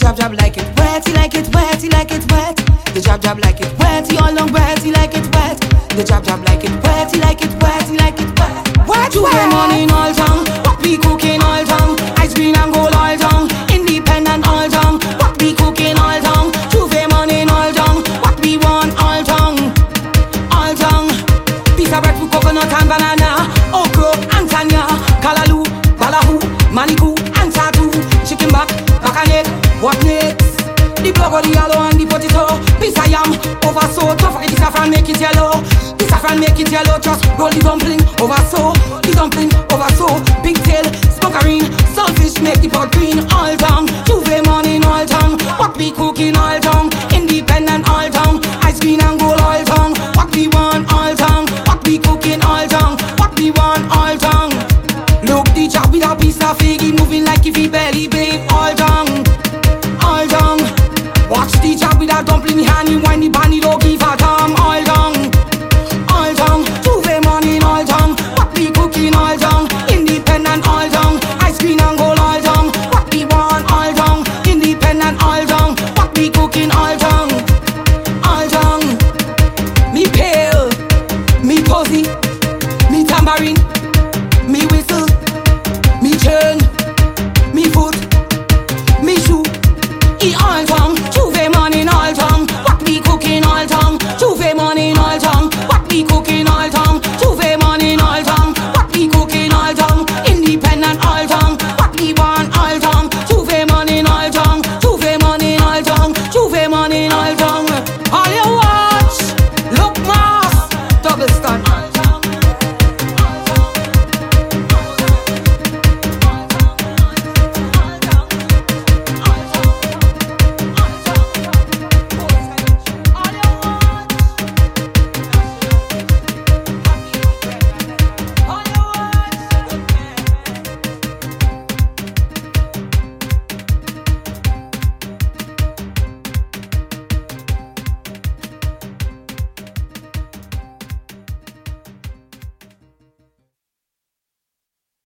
jab jab like it wet, he like it wet, he like it wet. The jab jab like it wet, he all long wet, he like it wet. The jab jab like it wet, he like it wet, he like it wet. Wet, Juve money in all town, what we cooking all town. Ice cream and gold all town, independent all town. What we cooking all town, Juve money in all town. What we want all town, all town. Piece of bread with coconut and banana, okra and tanya, kalaloo, balahu, maniku and tatu. Chicken back, back and egg, what next? The blood of the yellow and the potato. Piece of yam, over so tough, the saffron make it yellow. The saffron make it yellow, just roll the dumpling over so. The dumpling over so. Pigtail, smokerine, saltfish make the pot green. All down, Juve money in all town. What we cooking